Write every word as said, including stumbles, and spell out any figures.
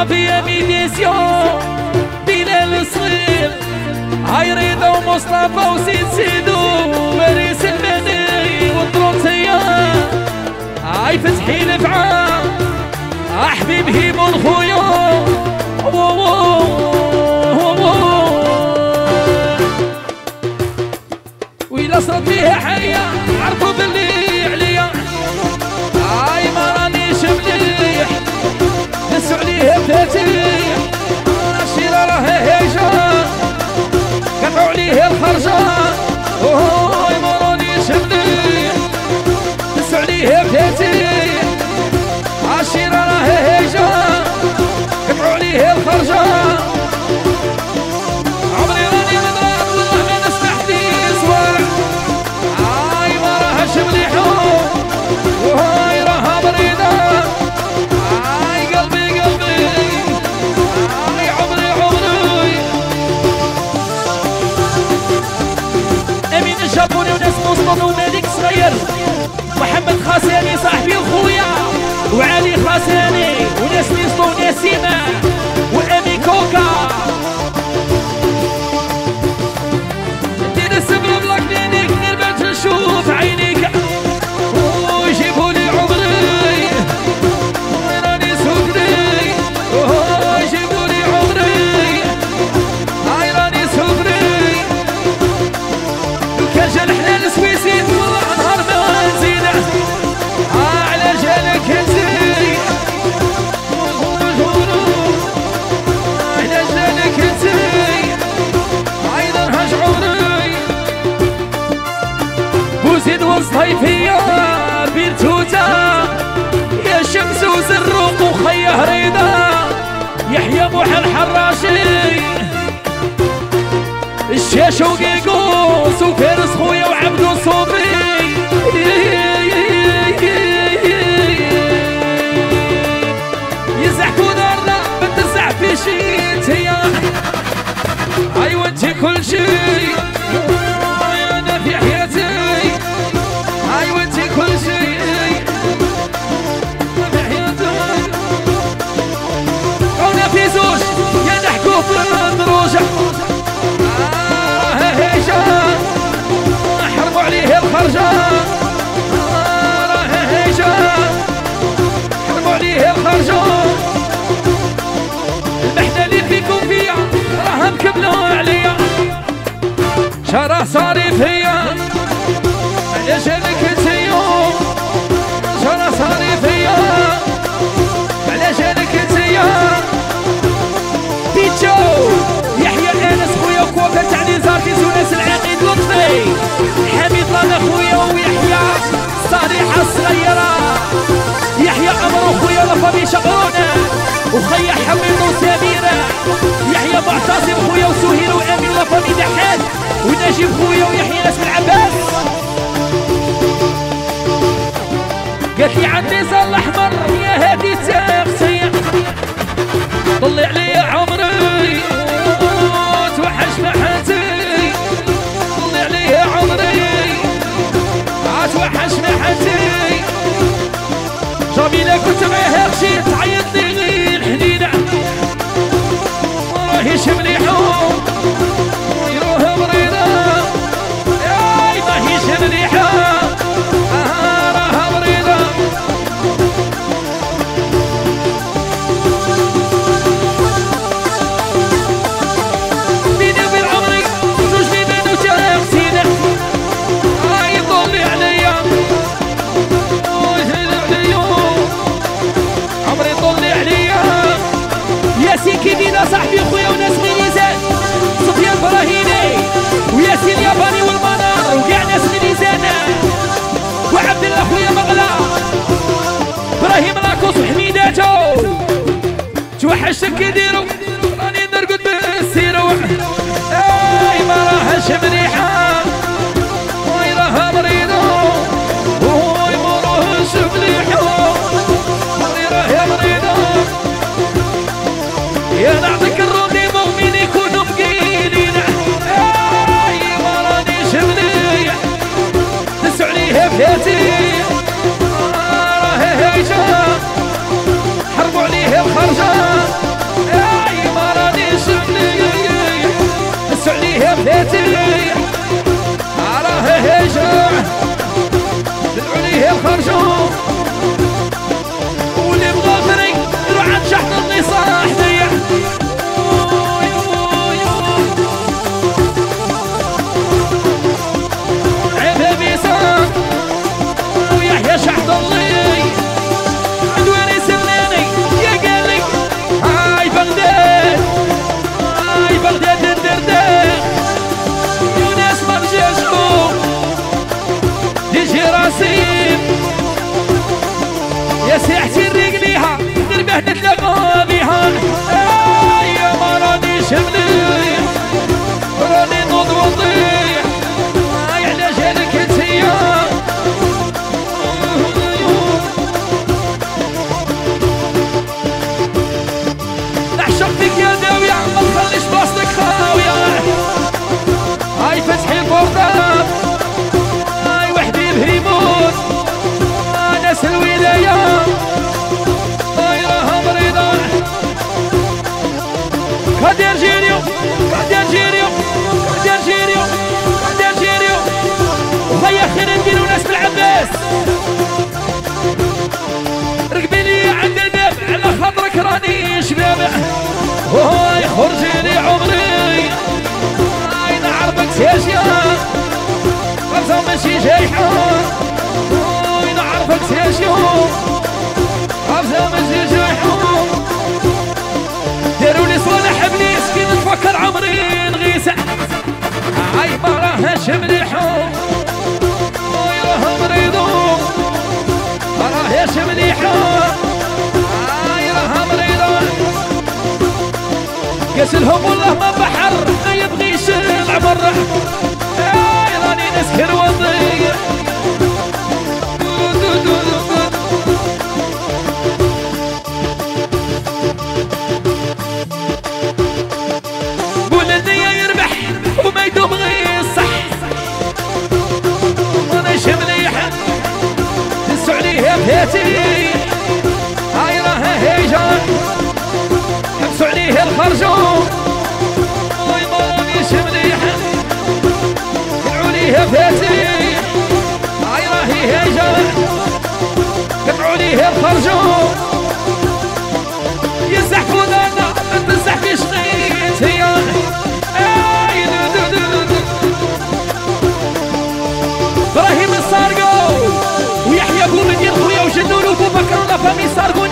افيا ميديسيون بلال الصغير هاي رضا ومصطفى وسيد سيدو وماريس المني والطروسية هاي فتحي الفعال حبيب هيمون خويا وإلا صرت ليها حية عرفوا باللي عليا هاي ما رانيش مليح نسوا عليها فاتيح الشيرة راها هيجة قطعوا عليها الخرجة هاي ما رانيش مليح نسوا عليها فاتيح الشيرة راها هيجة قطعوا عليها الخرجة عمري راني مضرب والله ما نسمح لي صوارع هاي ما راهاش مليحة وهاي راها بريدة هاي قلبي قلبي هاي عمري عمري أمين الجابوني وناس مصطفى ومالك صغير محمد خاساني صاحبي وخويا وعلي خاساني وناس نيسطو ونسيمة وأمي كوكا دينا السبب بلاك دينيك نربت نشوف عينيك ويجيبولي عمري راني سكري ويجيبولي عمري هاي راني سكري لو كان جا الحلال سويسي والله نهار ما نزيده على جالك انتي على جالك انتي عينا نهج عمري بوزيد وصيفية بيرتوتا يا شمس وزروق وخي هريدة يحيى موحى الحراشي الشاش وقيقوس وفارس خويا وعبدو صوبي يزحفوا دارنا ما تزحفي شي انتيا ايوا انتي كل شي انا في حياتي ايوا انتي كل شي في حياتي كونا في زوج يا نحكوا في الدروجة اه هيجا حرموا عليه الخرجة اه هيجا حرموا عليه الخرجة المحنة اللي فيكم فيا راها مكملوا عليا شرح صاري فيا على جالك انتيا شرح صاري فيا على جالك انتيا بيتشو يحيى انس خويا وكوكا تاع لي زارتيز وناس العقيد لطفي حميد لانا خويا ويحيى صريحة الصغيرة يحيى عمرو خويا لفامي شقرونة وخيا حميد وسميرة يحيى معتصم خويا وسهير وامين لفامي دحات ونجيب خويا ويحيى ناس العباس قالت لي عندي زال الاحمر يا هادي تاختي طلع لي عمري توحش محاتي طلع لي عمري توحش محاتي جميلة كنت معاها مشيت تعيط لي الحنينة راهيش مليحة يروها مريضة يا سياشيا خمسة ماشي جايحة نعرفك سياشيا خمسة ماشي جايحة داروا لي صالح ابليس كي نتفكر عمري نغيسة عاي ما راهاش مليحة عاي راها مريضة ما راهاش مليحة عاي راها مريضة قاس لهم والله ما بحر ما يبغيش العمر عاي راني نسكر وضيق هاتي هاي راها هيجان حبسوا عليه الخرجون وي ماميش مليحة قطعوا ليه فاتي هاي راهي هيجان قطعوا ليه الخرجون يزحفوا دانا تزح في شقيت هي اي ابراهيم الصارقو ويحيى بو مدين خويا وجنون وبو بكر الله فامي صارقو